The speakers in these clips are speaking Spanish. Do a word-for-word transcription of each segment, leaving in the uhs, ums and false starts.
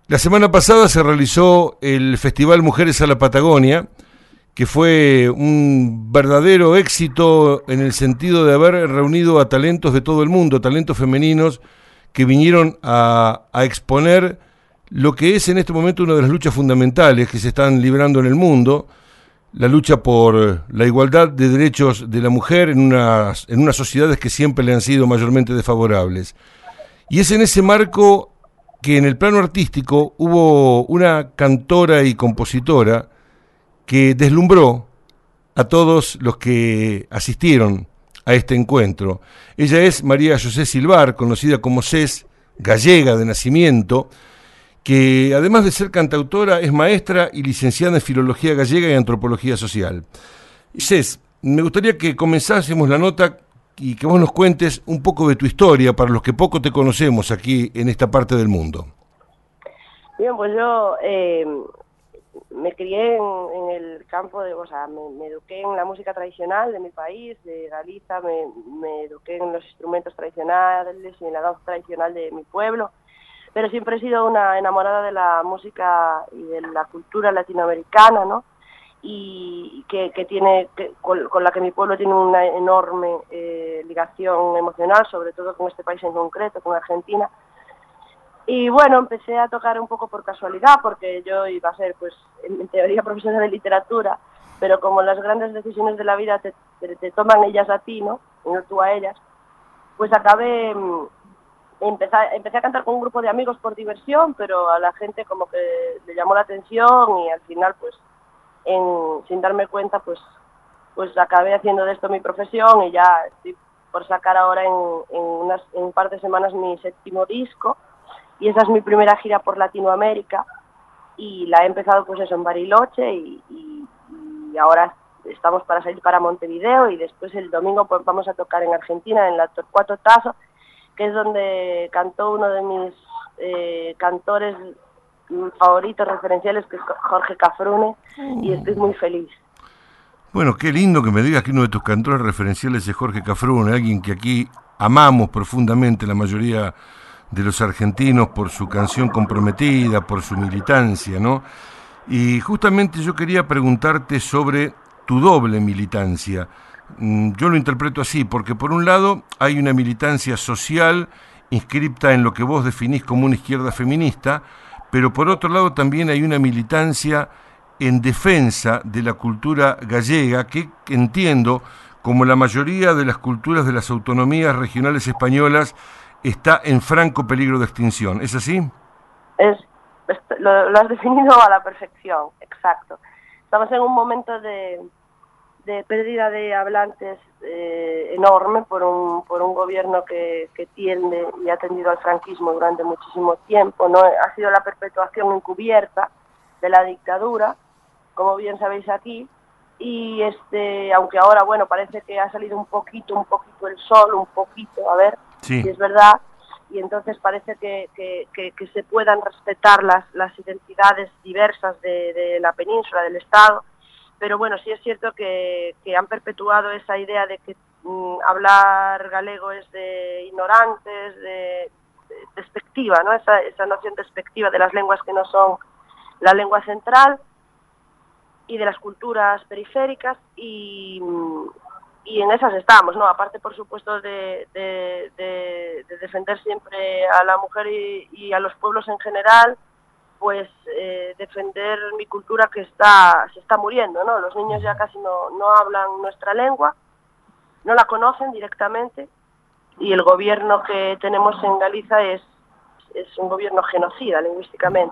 La semana pasada se realizó el Festival Mujeres a la Patagonia, que fue un verdadero éxito en el sentido de haber reunido a talentos de todo el mundo, talentos femeninos que vinieron a, a exponer lo que es en este momento una de las luchas fundamentales que se están librando en el mundo, la lucha por la igualdad de derechos de la mujer en unas, en unas sociedades que siempre le han sido mayormente desfavorables. Y es en ese marco que en el plano artístico hubo una cantora y compositora que deslumbró a todos los que asistieron a este encuentro. Ella es María José Silvar, conocida como Cés, gallega de nacimiento, que además de ser cantautora es maestra y licenciada en Filología Gallega y Antropología Social. Cés, me gustaría que comenzásemos la nota y que vos nos cuentes un poco de tu historia para los que poco te conocemos aquí en esta parte del mundo. Bien, pues yo eh, me crié en, en el campo de, o sea, me, me eduqué en la música tradicional de mi país, de Galicia, me, me eduqué en los instrumentos tradicionales y en la danza tradicional de mi pueblo, pero siempre he sido una enamorada de la música y de la cultura latinoamericana, ¿no? Y que, que tiene que, con, con la que mi pueblo tiene una enorme eh, ligación emocional, sobre todo con este país en concreto, con Argentina. Y bueno, empecé a tocar un poco por casualidad, porque yo iba a ser, pues, en, en teoría profesora de literatura, pero como las grandes decisiones de la vida te, te, te toman ellas a ti, ¿no? Y no tú a ellas, pues acabé, empecé, empecé a cantar con un grupo de amigos por diversión, pero a la gente como que le llamó la atención y al final, pues, En, sin darme cuenta, pues pues acabé haciendo de esto mi profesión y ya estoy por sacar ahora en, en, unas, en un par de semanas mi séptimo disco, y esa es mi primera gira por Latinoamérica, y la he empezado pues eso en Bariloche, y, y, y ahora estamos para salir para Montevideo, y después el domingo pues vamos a tocar en Argentina, en la Torcuato Tazo, que es donde cantó uno de mis eh, cantores favoritos, referenciales, que es Jorge Cafrune, oh. Y estoy muy feliz. Bueno, qué lindo que me digas que uno de tus cantores referenciales es Jorge Cafrune, alguien que aquí amamos profundamente la mayoría de los argentinos por su canción comprometida, por su militancia, ¿no? Y justamente yo quería preguntarte sobre tu doble militancia. Yo lo interpreto así, porque por un lado hay una militancia social inscripta en lo que vos definís como una izquierda feminista, pero por otro lado también hay una militancia en defensa de la cultura gallega, que entiendo, como la mayoría de las culturas de las autonomías regionales españolas, está en franco peligro de extinción. ¿Es así? Es, es lo, lo has definido a la perfección, exacto. Estamos en un momento de, de pérdida de hablantes eh, enorme por un, por un gobierno que, que tiende y ha tendido al franquismo durante muchísimo tiempo, ¿no? Ha sido la perpetuación encubierta de la dictadura, como bien sabéis aquí, y este, aunque ahora, bueno, parece que ha salido un poquito, un poquito el sol, un poquito, a ver, sí. Si es verdad, y entonces parece que, que, que, que se puedan respetar las, las identidades diversas de, de la península, del Estado. Pero bueno, sí es cierto que, que han perpetuado esa idea de que mmm, hablar galego es de ignorantes, de, de despectiva, ¿no? Esa, esa noción despectiva de las lenguas que no son la lengua central y de las culturas periféricas, y, y en esas estamos, ¿no? Aparte, por supuesto, de, de, de, de defender siempre a la mujer y, y a los pueblos en general, pues eh, defender mi cultura que está se está muriendo, ¿no? Los niños ya casi no, no hablan nuestra lengua, no la conocen directamente, y el gobierno que tenemos en Galicia es, es un gobierno genocida lingüísticamente.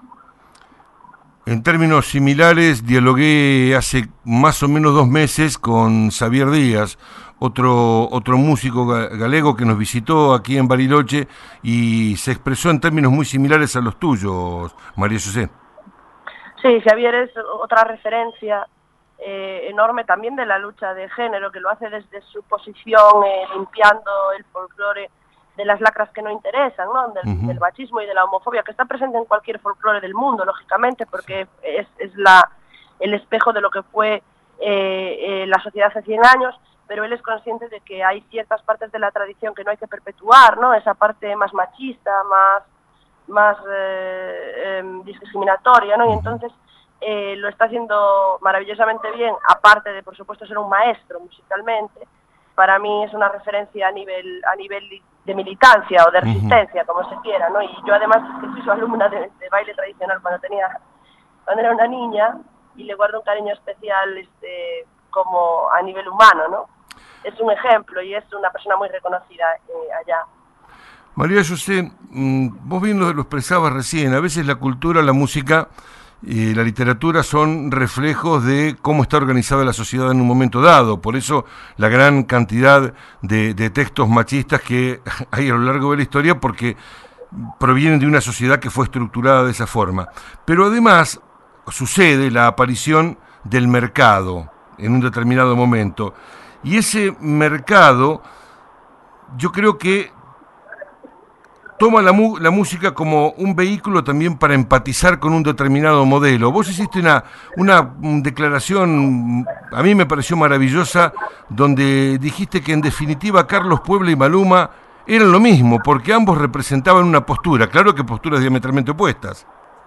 En términos similares, dialogué hace más o menos dos meses con Xavier Díaz, otro otro músico galego que nos visitó aquí en Bariloche y se expresó en términos muy similares a los tuyos, María José. Sí, Xavier es otra referencia eh, enorme también de la lucha de género, que lo hace desde su posición eh, limpiando el folclore de las lacras que no interesan, ¿no? Del, uh-huh. del machismo y de la homofobia, que está presente en cualquier folclore del mundo, lógicamente, porque es, es la, el espejo de lo que fue eh, eh, la sociedad hace cien años, pero él es consciente de que hay ciertas partes de la tradición que no hay que perpetuar, ¿no? Esa parte más machista, más, más eh, eh, discriminatoria, ¿no? Y entonces eh, lo está haciendo maravillosamente bien, aparte de, por supuesto, ser un maestro musicalmente. Para mí es una referencia a nivel a nivel de militancia o de resistencia, uh-huh. como se quiera, ¿no? Y yo además es que fui su alumna de, de baile tradicional cuando tenía cuando era una niña, y le guardo un cariño especial este, como a nivel humano, ¿no? Es un ejemplo y es una persona muy reconocida eh, allá. María José, vos bien lo, lo expresabas recién, a veces la cultura, la música y la literatura son reflejos de cómo está organizada la sociedad en un momento dado, por eso la gran cantidad de, de textos machistas que hay a lo largo de la historia, porque provienen de una sociedad que fue estructurada de esa forma. Pero además sucede la aparición del mercado en un determinado momento, y ese mercado yo creo que toma la, mu- la música como un vehículo también para empatizar con un determinado modelo. Vos hiciste una, una declaración, a mí me pareció maravillosa, donde dijiste que en definitiva Carlos Puebla y Maluma eran lo mismo, porque ambos representaban una postura, claro que posturas diametralmente opuestas.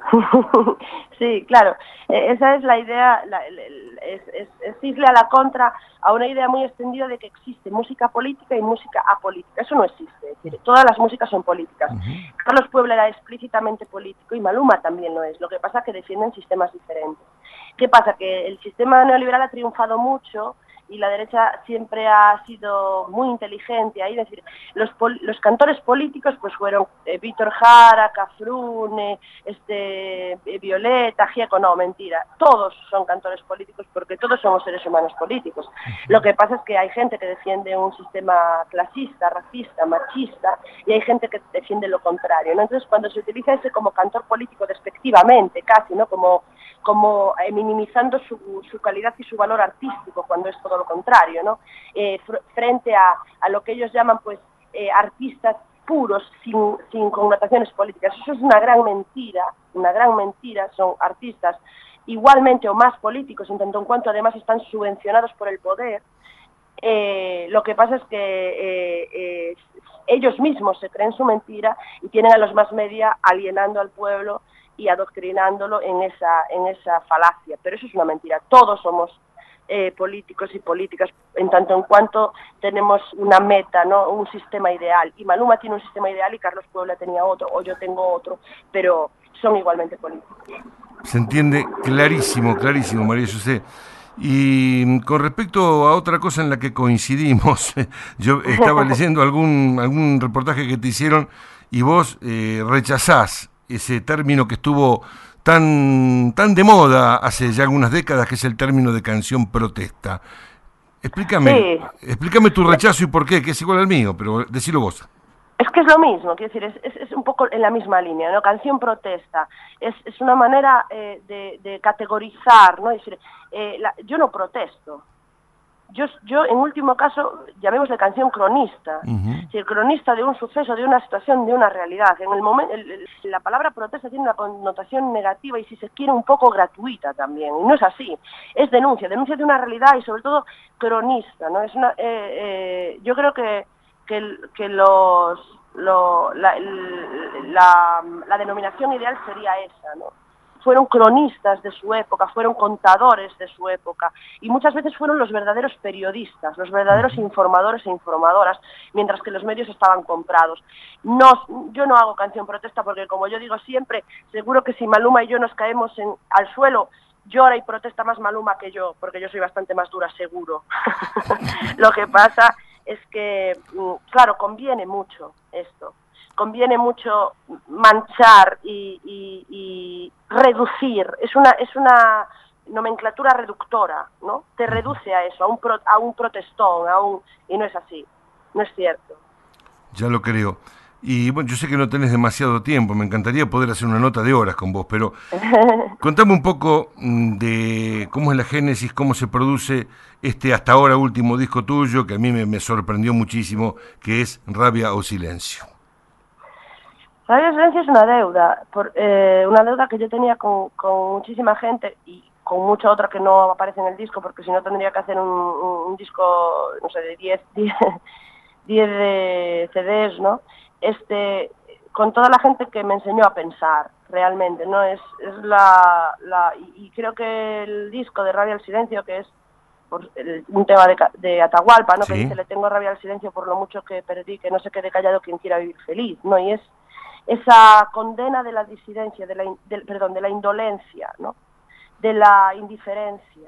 Sí, claro, eh, esa es la idea, la, el, el, es, es, es irle a la contra a una idea muy extendida de que existe música política y música apolítica. Eso no existe, es decir, todas las músicas son políticas. Uh-huh. Carlos Puebla era explícitamente político y Maluma también lo es, lo que pasa es que defienden sistemas diferentes. ¿Qué pasa? Que el sistema neoliberal ha triunfado mucho y la derecha siempre ha sido muy inteligente ahí, es decir, los, pol- los cantores políticos pues fueron eh, Víctor Jara, Cafrune, este, eh, Violeta, Gieco, no, mentira, todos son cantores políticos porque todos somos seres humanos políticos. Lo que pasa es que hay gente que defiende un sistema clasista, racista, machista, y hay gente que defiende lo contrario, ¿no? Entonces cuando se utiliza ese como cantor político despectivamente, casi, ¿no? Como, como eh, minimizando su, su calidad y su valor artístico, cuando es todo lo contrario, ¿no? Eh, fr- frente a, a lo que ellos llaman pues eh, artistas puros, sin, sin connotaciones políticas. Eso es una gran mentira, una gran mentira, son artistas igualmente o más políticos, en tanto en cuanto además están subvencionados por el poder. Eh, lo que pasa es que eh, eh, ellos mismos se creen su mentira y tienen a los más media alienando al pueblo y adoctrinándolo en esa, en esa falacia. Pero eso es una mentira, todos somos Eh, políticos y políticas, en tanto en cuanto tenemos una meta, ¿no? Un sistema ideal, y Maluma tiene un sistema ideal y Carlos Puebla tenía otro, o yo tengo otro, pero son igualmente políticos. Se entiende clarísimo, clarísimo, María José. Y con respecto a otra cosa en la que coincidimos, yo estaba leyendo algún, algún reportaje que te hicieron y vos eh, rechazás ese término que estuvo tan tan de moda hace ya algunas décadas, que es el término de canción protesta. Explícame, Sí. explícame tu rechazo y por qué, que es igual al mío, pero decilo vos. Es que es lo mismo, quiero decir, es, es, es un poco en la misma línea, ¿no? Canción protesta, es, es una manera eh, de, de categorizar, ¿no? Es decir, eh, la, yo no protesto. Yo, yo, en último caso, llamémosle canción cronista, uh-huh. Si el cronista de un suceso, de una situación, de una realidad. En el momento, el, el, la palabra protesta tiene una connotación negativa y, si se quiere, un poco gratuita también. Y no es así. Es denuncia, denuncia de una realidad y, sobre todo, cronista, ¿no? Es una, eh, eh, yo creo que que, que los, lo, la, la, la denominación ideal sería esa, ¿no? Fueron cronistas de su época, fueron contadores de su época, y muchas veces fueron los verdaderos periodistas, los verdaderos informadores e informadoras, mientras que los medios estaban comprados. No, yo no hago canción protesta porque, como yo digo siempre, seguro que si Maluma y yo nos caemos en, al suelo, llora y protesta más Maluma que yo, porque yo soy bastante más dura, seguro. Lo que pasa es que, claro, conviene mucho esto. Conviene mucho manchar y, y, y reducir. Es una es una nomenclatura reductora, ¿no? Te reduce a eso, a un pro, a un protestón, a un y no es así, no es cierto. Ya lo creo. Y bueno, yo sé que no tenés demasiado tiempo, me encantaría poder hacer una nota de horas con vos, pero contame un poco de cómo es la génesis, cómo se produce este hasta ahora último disco tuyo, que a mí me, me sorprendió muchísimo, que es Rabia o Silencio. Rabia o Silencio es una deuda, por, eh, una deuda que yo tenía con, con muchísima gente y con mucha otra que no aparece en el disco, porque si no tendría que hacer un, un, un disco, no sé, de diez de C Ds, ¿no? Este, con toda la gente que me enseñó a pensar realmente, ¿no? Es, es la, la y, y creo que el disco de Rabia al Silencio, que es por el, un tema de, de Atahualpa, ¿no? Sí. Que dice, le tengo rabia al silencio por lo mucho que perdí, que no se quede callado quien quiera vivir feliz, ¿no? Y es esa condena de la disidencia, de la, de, perdón, de la indolencia, ¿no? De la indiferencia,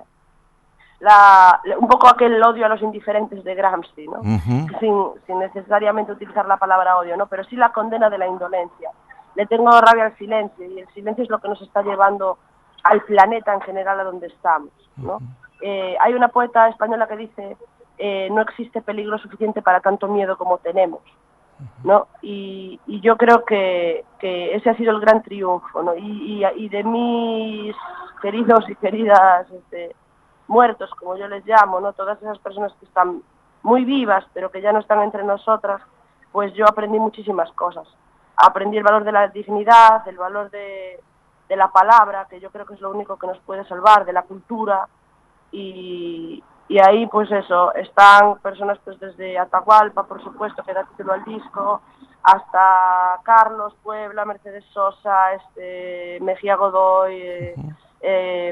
la, un poco aquel odio a los indiferentes de Gramsci, ¿no? Uh-huh. sin, sin necesariamente utilizar la palabra odio, ¿no? Pero sí la condena de la indolencia. Le tengo rabia al silencio, y el silencio es lo que nos está llevando al planeta en general a donde estamos, ¿no? Uh-huh. Eh, hay una poeta española que dice, eh, no existe peligro suficiente para tanto miedo como tenemos, ¿no? Y, y yo creo que, que ese ha sido el gran triunfo, ¿no? Y, y, y de mis queridos y queridas este, muertos, como yo les llamo, ¿no? Todas esas personas que están muy vivas, pero que ya no están entre nosotras, pues yo aprendí muchísimas cosas. Aprendí el valor de la dignidad, el valor de, de la palabra, que yo creo que es lo único que nos puede salvar, de la cultura. Y, y ahí pues eso, están personas pues desde Atahualpa, por supuesto, que da título al disco, hasta Carlos Puebla, Mercedes Sosa, este, Mejía Godoy, eh, uh-huh. eh,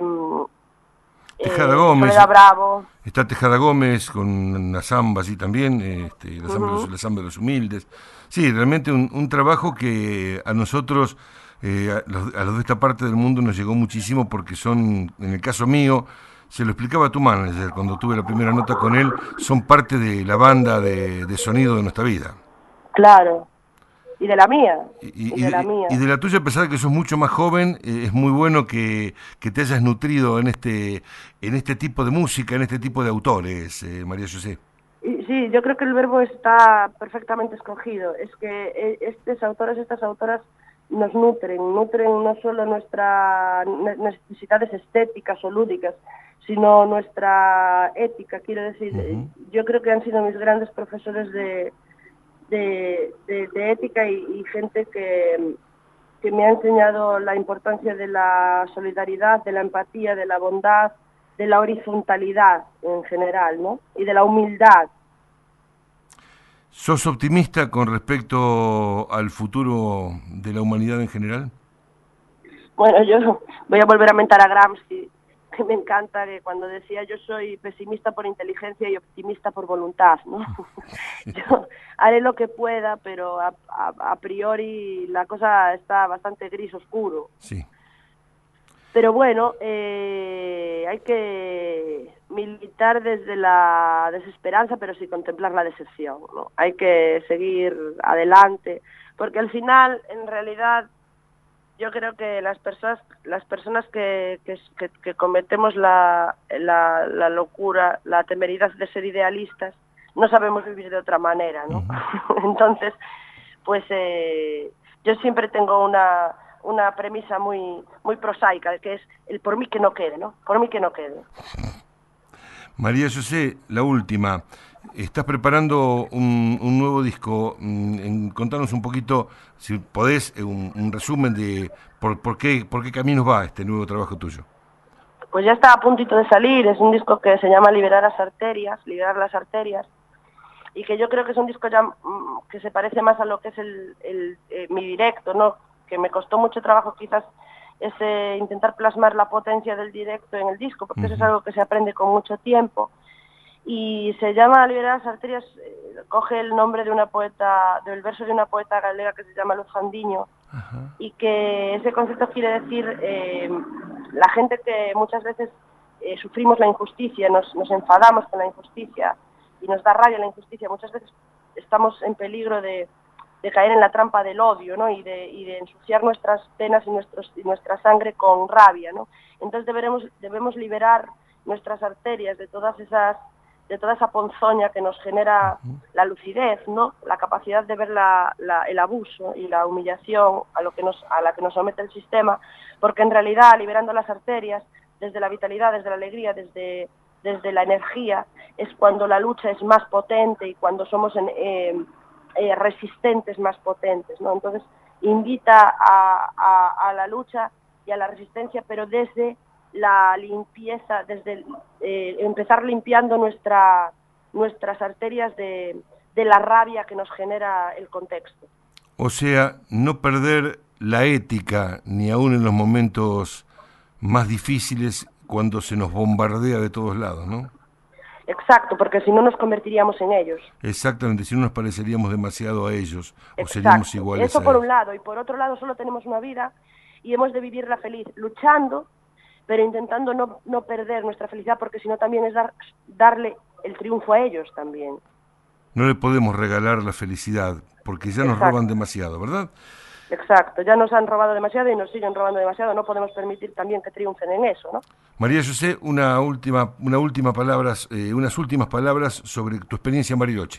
Tejada eh, Gómez, Soledad Bravo. Está Tejada Gómez con la samba, sí, también, este, la, samba, uh-huh. los, la samba de los humildes. Sí, realmente un, un trabajo que a nosotros, eh, a, los, a los de esta parte del mundo nos llegó muchísimo porque son, en el caso mío, se lo explicaba a tu manager cuando tuve la primera nota con él, son parte de la banda de, de sonido de nuestra vida. Claro, y de la mía. Y, y, y, de, la mía. y de la tuya, a pesar de que sos mucho más joven, eh, es muy bueno que, que te hayas nutrido en este en este tipo de música, en este tipo de autores, eh, María José. Y, sí, yo creo que el verbo está perfectamente escogido. Es que estos autores, estas autoras nos nutren, nutren no solo nuestras necesidades estéticas o lúdicas, sino nuestra ética, quiero decir. Uh-huh. Yo creo que han sido mis grandes profesores de, de, de, de ética y, y gente que, que me ha enseñado la importancia de la solidaridad, de la empatía, de la bondad, de la horizontalidad en general, ¿no? Y de la humildad. ¿Sos optimista con respecto al futuro de la humanidad en general? Bueno, yo voy a volver a mentar a Gramsci, que me encanta, que cuando decía yo soy pesimista por inteligencia y optimista por voluntad, ¿no? Yo haré lo que pueda, pero a, a, a priori la cosa está bastante gris oscuro. Sí. Pero bueno, eh, hay que militar desde la desesperanza, pero sin contemplar la decepción, ¿no? Hay que seguir adelante, porque al final, en realidad, yo creo que las personas las personas que, que, que, que cometemos la, la, la locura, la temeridad de ser idealistas, no sabemos vivir de otra manera, ¿no? Uh-huh. Entonces, pues eh, yo siempre tengo una... una premisa muy muy prosaica, que es el por mí que no quede, ¿no? Por mí que no quede. María José, la última. Estás preparando un, un nuevo disco. En, contanos un poquito, si podés, un, un resumen de por, por, qué, por qué caminos va este nuevo trabajo tuyo. Pues ya está a puntito de salir. Es un disco que se llama Liberar las arterias, Liberar las arterias, y que yo creo que es un disco ya que se parece más a lo que es el, el eh, mi directo, ¿no? Que me costó mucho trabajo quizás ese intentar plasmar la potencia del directo en el disco, porque uh-huh. eso es algo que se aprende con mucho tiempo. Y se llama Liberar las arterias, eh, coge el nombre de una poeta, del verso de una poeta galega que se llama Luz Fandiño, uh-huh. y que ese concepto quiere decir eh, la gente que muchas veces eh, sufrimos la injusticia, nos, nos enfadamos con la injusticia y nos da rabia la injusticia, muchas veces estamos en peligro de de caer en la trampa del odio, ¿no? Y de, y de ensuciar nuestras penas y, nuestros, y nuestra sangre con rabia, ¿no? Entonces deberemos, debemos liberar nuestras arterias de todas esas, de toda esa ponzoña que nos genera la lucidez, ¿no? La capacidad de ver la, la, el abuso y la humillación a lo que nos, a la que nos somete el sistema, porque en realidad liberando las arterias desde la vitalidad, desde la alegría, desde, desde la energía, es cuando la lucha es más potente y cuando somos en, eh, Eh, resistentes más potentes, ¿no? Entonces invita a, a, a la lucha y a la resistencia, pero desde la limpieza, desde eh, empezar limpiando nuestra, nuestras arterias de, de la rabia que nos genera el contexto. O sea, no perder la ética, ni aún en los momentos más difíciles, cuando se nos bombardea de todos lados, ¿no? Exacto, porque si no nos convertiríamos en ellos. Exactamente, si no nos pareceríamos demasiado a ellos, Exacto. O seríamos iguales Eso a por ellos. un lado, y por otro lado solo tenemos una vida y hemos de vivirla feliz, luchando, pero intentando no, no perder nuestra felicidad, porque si no también es dar, darle el triunfo a ellos también. No le podemos regalar la felicidad, porque ya nos Exacto. roban demasiado, ¿verdad? Exacto, ya nos han robado demasiado y nos siguen robando demasiado, no podemos permitir también que triunfen en eso, ¿no? María José, una última, una última palabras, eh, unas últimas palabras sobre tu experiencia en Bariloche.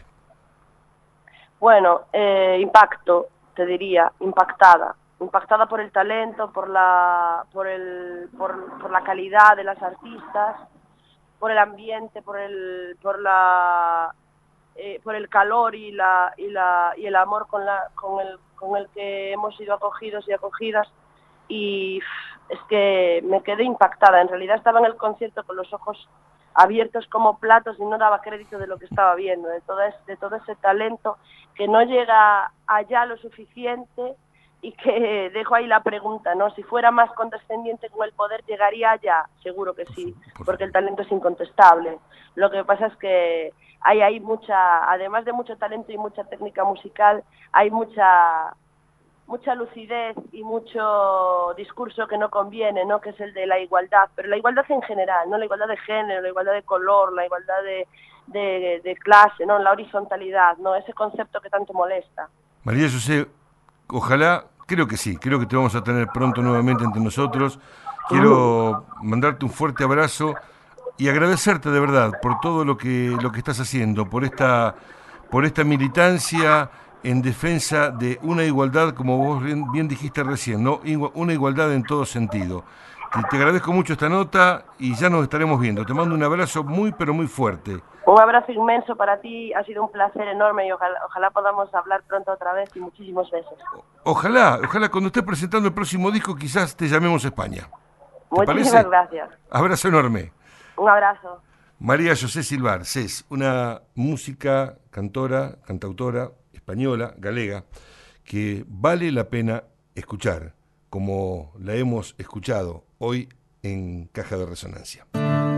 Bueno, eh, impacto, te diría, impactada, impactada por el talento, por la, por el, por, por la calidad de las artistas, por el ambiente, por el, por la, eh, por el calor y la, y la, y el amor con la, con el, con el que hemos sido acogidos y acogidas, y es que me quedé impactada. En realidad estaba en el concierto con los ojos abiertos como platos y no daba crédito de lo que estaba viendo, de todo, ese, de todo ese talento que no llega allá lo suficiente, y que dejo ahí la pregunta, ¿no? Si fuera más condescendiente con el poder, ¿llegaría allá? Seguro que sí, porque el talento es incontestable. Lo que pasa es que hay, hay mucha, además de mucho talento y mucha técnica musical, hay mucha mucha lucidez y mucho discurso que no conviene, ¿no? Que es el de la igualdad, pero la igualdad en general, no la igualdad de género, la igualdad de color, la igualdad de, de, de clase, ¿no? La horizontalidad, ¿no? Ese concepto que tanto molesta. María José, ojalá, creo que sí, creo que te vamos a tener pronto nuevamente entre nosotros. Quiero mandarte un fuerte abrazo y agradecerte de verdad por todo lo que lo que estás haciendo, por esta por esta militancia en defensa de una igualdad, como vos bien, bien dijiste recién, ¿no? Una igualdad en todo sentido. Te, te agradezco mucho esta nota y ya nos estaremos viendo. Te mando un abrazo muy, pero muy fuerte. Un abrazo inmenso para ti, ha sido un placer enorme y ojalá, ojalá podamos hablar pronto otra vez y muchísimos besos. Ojalá, ojalá cuando estés presentando el próximo disco quizás te llamemos a España. ¿Te Muchísimas parece? gracias. Abrazo enorme. Un abrazo. María José Silvar, Cés, una música, cantora, cantautora, española, galega, que vale la pena escuchar, como la hemos escuchado hoy en Caja de Resonancia.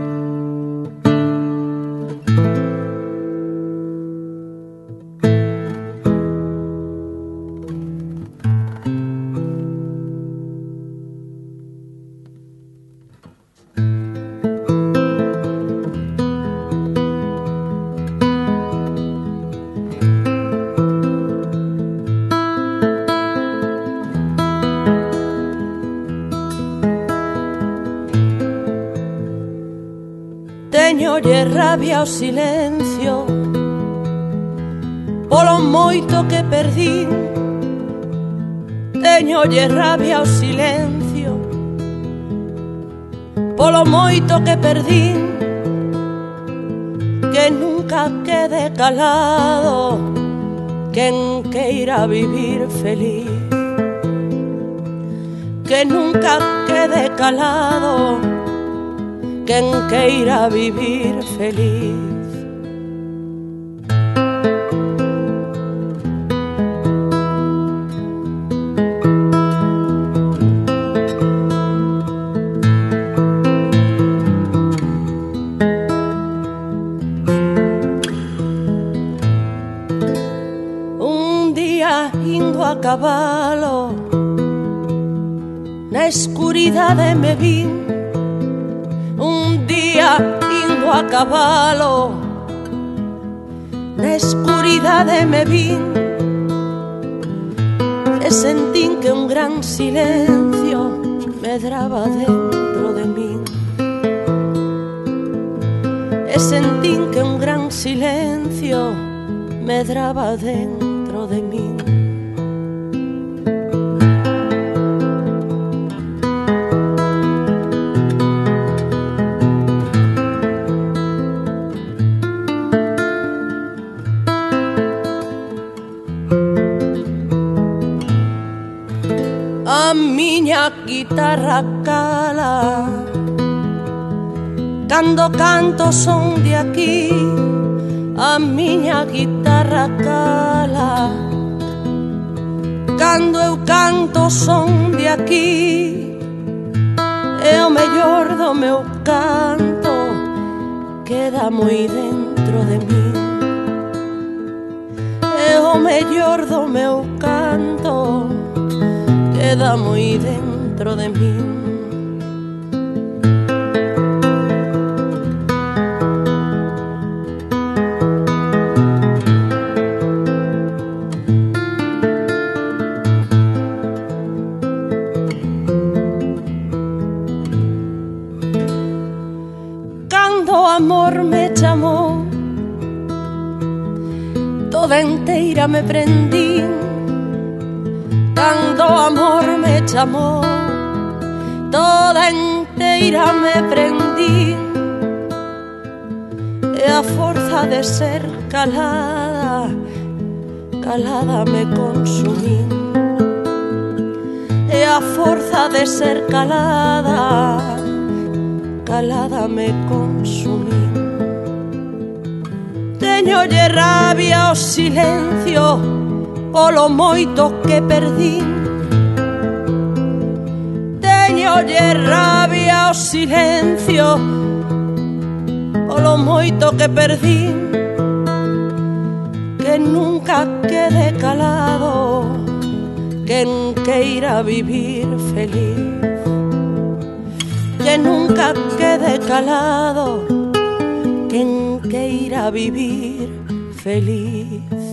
Oye rabia o silencio polo moito que perdín. Teño oye rabia o silencio polo moito que perdín. Que nunca quede calado quen queira vivir feliz. Que nunca quede calado quen queira vivir feliz. Un día indo a cabalo na escuridade me vin. Un día indo a cabalo na escuridade me vin e sentín que un gran silencio medraba dentro de min. E sentín que un gran silencio medraba dentro de min. A miña guitarra cala cando canto son de aquí. A miña guitarra cala Cando eu canto son de aquí, e o mellor do meu canto queda moi dentro de min. E o mellor do meu canto queda moi dentro de min. Amor me chamou, toda enteira me prendín. Cando o amor me chamou, toda enteira me prendín. E a forza de ser calada, calada me consumín. E a forza de ser calada, calada me consumí. Teñolle rabia o silencio polo moito que perdín. Teñolle rabia o silencio polo moito que perdín. Que nunca quede calado quen queira vivir feliz. Que nunca quede calado quen queira vivir feliz.